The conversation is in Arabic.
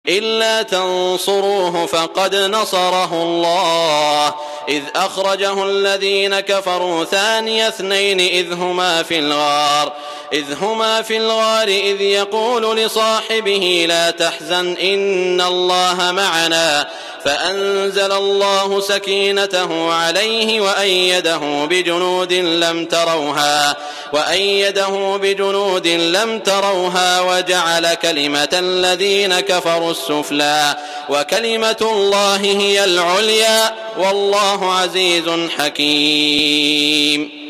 إلا تنصروه فقد نصره الله إذ أخرجه الذين كفروا ثاني اثنين إذ هما في الغار إذ يقول لصاحبه لا تحزن إن الله معنا فأنزل الله سكينته عليه وأيده بجنود لم تروها وجعل كلمة الذين كفروا السفلى وكلمة الله هي العليا والله عزيز حكيم.